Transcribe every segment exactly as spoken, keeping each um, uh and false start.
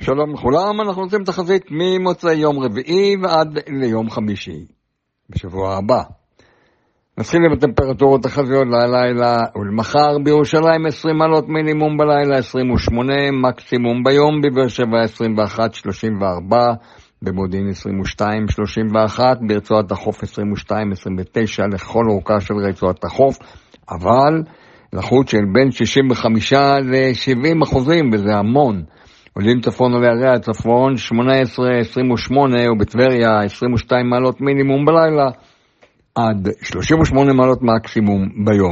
שלום לכולם, אנחנו עושים תחזית ממוצאי יום רביעי ועד ליום חמישי בשבוע הבא. נתחיל עם הטמפרטורות החזיות ללילה ולמחר. בירושלים עשרים מעלות מינימום, בלילה עשרים ושמונה, מקסימום ביום. בבאר שבע עשרים ואחת שלושים וארבע, במודיעין עשרים ושתיים שלושים ואחת, ברצועת החוף עשרים ושתיים עשרים ותשע לכל אורכה של רצועת החוף, אבל לחות של בין שישים וחמישה ל-שבעים אחוזים, וזה המון. עולים צפון על ערי הצפון שמונה עשרה עשרים ושמונה, ובטבריה עשרים ושתיים מעלות מינימום בלילה עד שלושים ושמונה מעלות מקסימום ביום.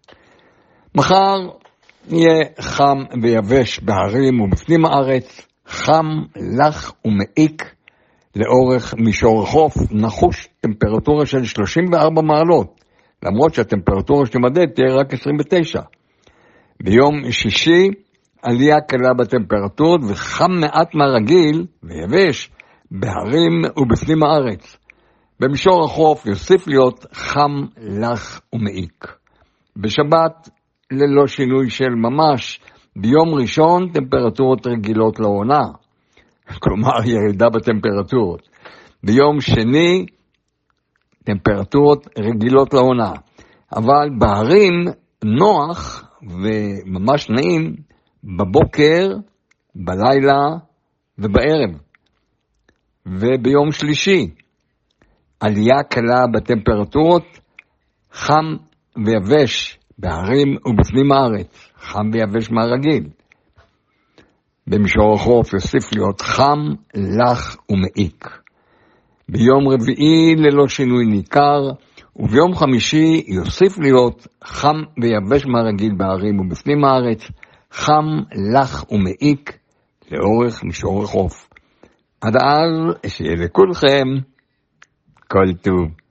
מחר יהיה חם ויבש בהרים ובפנים הארץ, חם, לח ומעיק לאורך מישור החוף, נחוש טמפרטורה של שלושים וארבע מעלות, למרות שהטמפרטורה שתמדד תהיה רק עשרים ותשע. ביום שישי עלייה קלה בטמפרטורות וחם מעט מהרגיל ויבש בהרים ובפנים הארץ. במישור החוף יוסיף להיות חם, לח ומעיק. בשבת ללא שינוי של ממש. ביום ראשון טמפרטורות רגילות לעונה, כלומר ירידה בטמפרטורות. ביום שני טמפרטורות רגילות לעונה, אבל בהרים נוח וממש נעים בבוקר, בלילה ובערב. וביום שלישי עלייה קלה בטמפרטורות, חם ויבש בהרים ובפנים הארץ, חם ויבש מהרגיל. במישור החוף יוסיף להיות חם, לח ומעיק. ביום רביעי ללא שינוי ניכר, וביום חמישי יוסיף להיות חם ויבש מהרגיל בהרים ובפנים הארץ, חם, לח ומעיק לאורך מישור החוף. עד אז שיהיה לכולכם כל טוב.